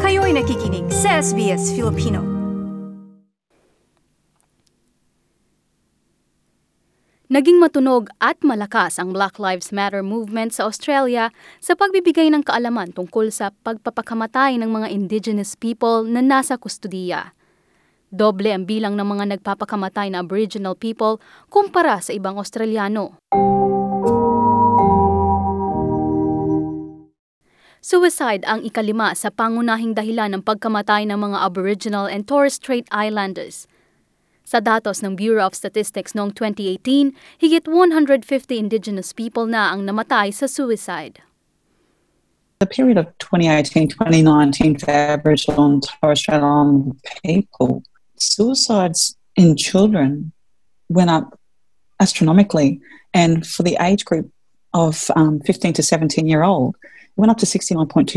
Kayo'y nakikinig sa SBS Filipino. Naging matunog at malakas ang Black Lives Matter movement sa Australia sa pagbibigay ng kaalaman tungkol sa pagpapakamatay ng mga Indigenous people na nasa kustudiya. Doble ang bilang ng mga nagpapakamatay na Aboriginal people kumpara sa ibang Australiano. Suicide ang ikalima sa pangunahing dahilan ng pagkamatay ng mga Aboriginal and Torres Strait Islanders. Sa datos ng Bureau of Statistics noong 2018, higit 150 Indigenous people na ang namatay sa suicide. The period of 2018-2019 for Aboriginal and Torres Strait Islander people, suicides in children went up astronomically, and for the age group of 15 to 17-year-old, it went up to 69.2%.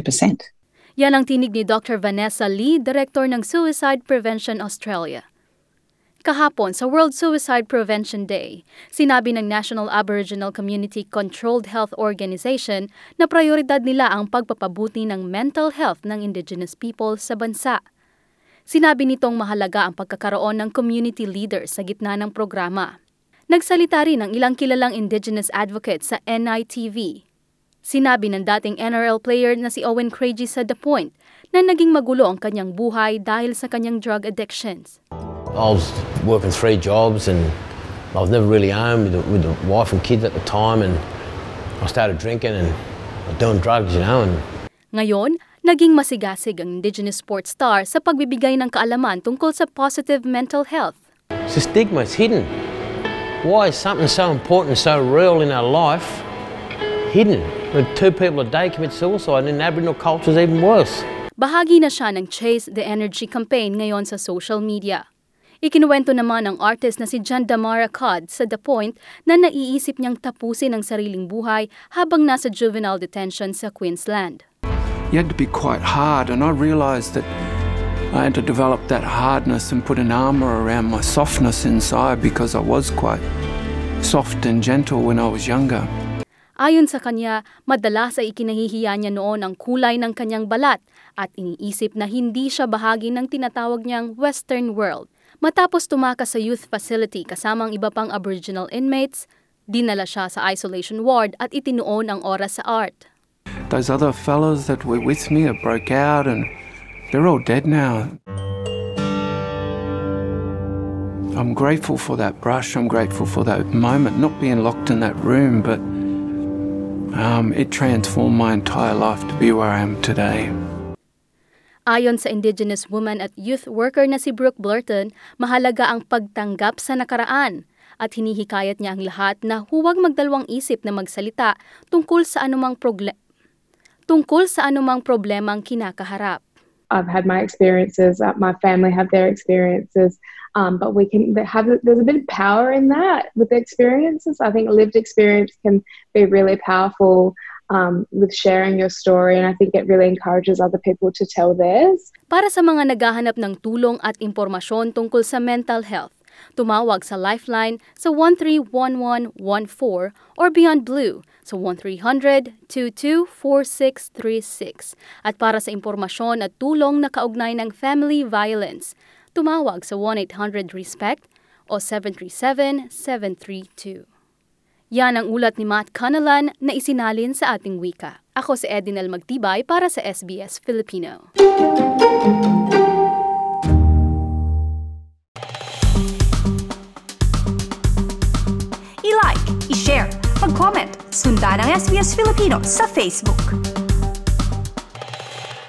Yan ang tinig ni Dr. Vanessa Lee, Director ng Suicide Prevention Australia. Kahapon sa World Suicide Prevention Day, sinabi ng National Aboriginal Community Controlled Health Organization na prioridad nila ang pagpapabuti ng mental health ng Indigenous people sa bansa. Sinabi nitong mahalaga ang pagkakaroon ng community leaders sa gitna ng programa. Nagsalita rin ang ilang kilalang Indigenous advocates sa NITV. Sinabi ng dating NRL player na si Owen Craigie sa The Point na naging magulo ang kanyang buhay dahil sa kanyang drug addictions. I was working 3 jobs and I was never really home with the wife and kids at the time, and I started drinking and doing drugs, And Ngayon, naging masigasig ang Indigenous sports star sa pagbibigay ng kaalaman tungkol sa positive mental health. the stigma is hidden. Why is something so important, so real in our life, hidden? When 2 people a day commit suicide, and in Aboriginal culture is even worse. Bahagi na siya ng Chase the Energy campaign ngayon sa social media. Ikinuwento naman ng artist na si John Damara Codd sa The Point na naiisip niyang tapusin ang sariling buhay habang nasa juvenile detention sa Queensland. You had to be quite hard, and I realised that I had to develop that hardness and put an armour around my softness inside because I was quite soft and gentle when I was younger. Ayon sa kanya, madalas ay ikinahihiya niya noon ang kulay ng kanyang balat at iniisip na hindi siya bahagi ng tinatawag niyang Western world. Matapos tumakas sa youth facility kasamang iba pang Aboriginal inmates, dinala siya sa isolation ward at itinuon ang oras sa art. Those other fellas that were with me broke out and they're all dead now. I'm grateful for that brush, I'm grateful for that moment, not being locked in that room, but it transformed my entire life to be where I am today. Ayon sa Indigenous woman at youth worker na si Brooke Blurton, mahalaga ang pagtanggap sa nakaraan at hinihikayat niya ang lahat na huwag magdalawang isip na magsalita tungkol sa anumang problemang kinakaharap. I've had my experiences, my family have their experiences, but there's a bit of power in that with the experiences. I think lived experience can be really powerful with sharing your story, and I think it really encourages other people to tell theirs. Para sa mga naghahanap ng tulong at impormasyon tungkol sa mental health, tumawag sa Lifeline sa 131114 or Beyond Blue sa 1300-224636. At para sa impormasyon at tulong na kaugnay ng family violence, tumawag sa 1-800-RESPECT o 737-732. Yan ang ulat ni Matt Canalan na isinalin sa ating wika. Ako si Edinel Magtibay para sa SBS Filipino. I-like, i-share, mag-comment, sundan ang SBS Filipino sa Facebook.